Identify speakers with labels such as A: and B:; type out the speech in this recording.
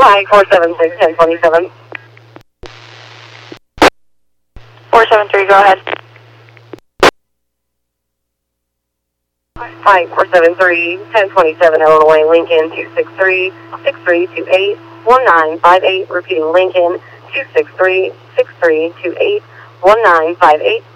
A: hi, 476-1027.
B: 473, go ahead.
A: Hi, 473-1027 Illinois, Lincoln 263-6328-1958. Repeating Lincoln 263-6328-1958.